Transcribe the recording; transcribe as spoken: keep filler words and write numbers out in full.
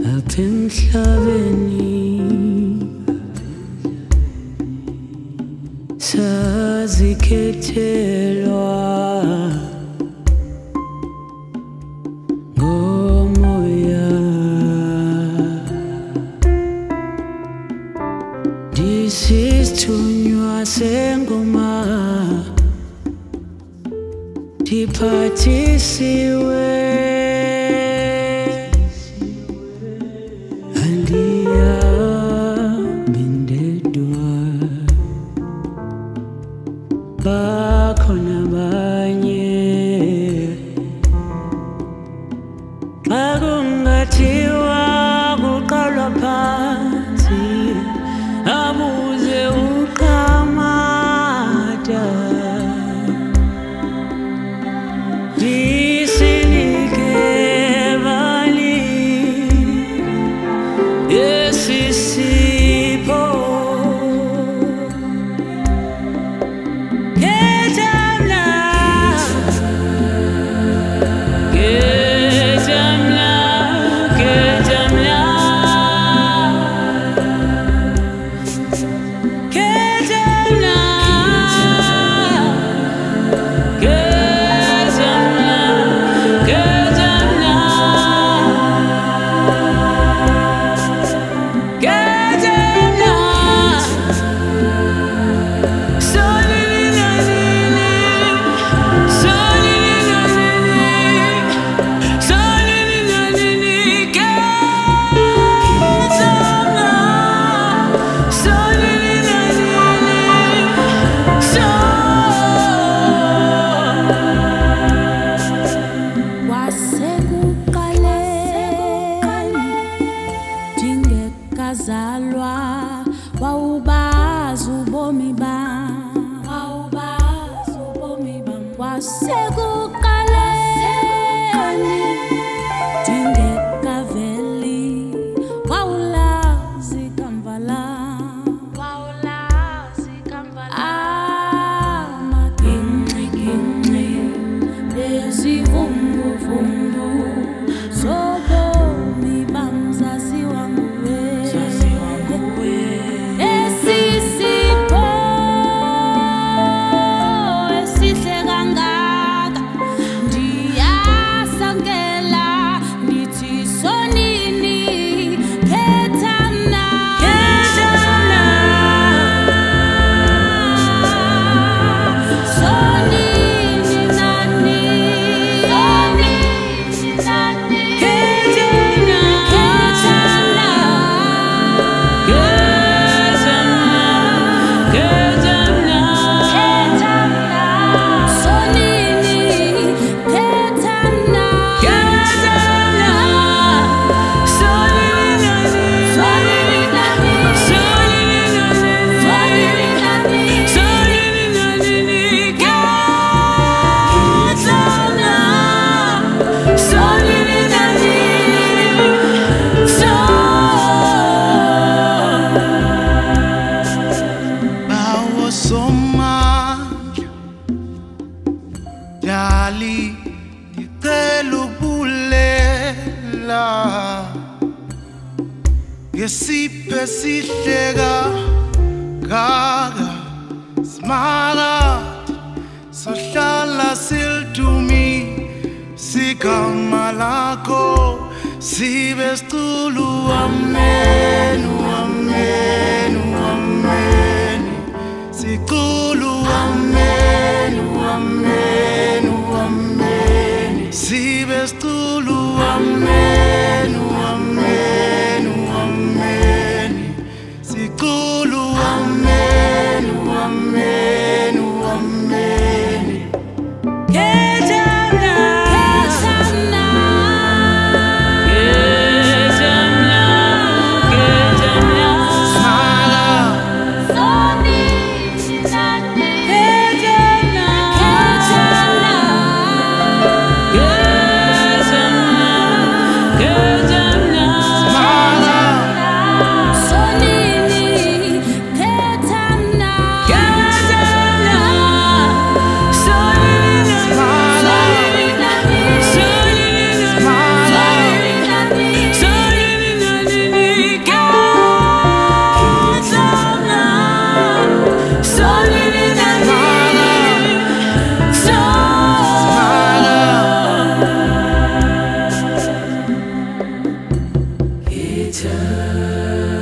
apha emhlabeni sazikhethelwa ngomoya disithunywa sengoma diphathisiwe bakhona abanye xa kungathiwa kuqalwa phansi abuze uqamata disinike bali esisipho zalwa wawubazi ubomi bam wawubazi ubomi bam wasekuqaleni dingekaveli wawulazi kamva lam wawulazi kamva lam amaginxiginxi bezivunguvungu zobomi bam zaziwa nguwe Dali ditelubulela Yesiphe sihleka gaga smagat sohlala sildumi sigama lakho sibe siculu amen amen amen siculu amen amen sibe siculu amen amen amen siculu amen amen amen Ketamna Ketamna Ketamna Ketamna Smala Soni Nani Ketamna Ketamna later.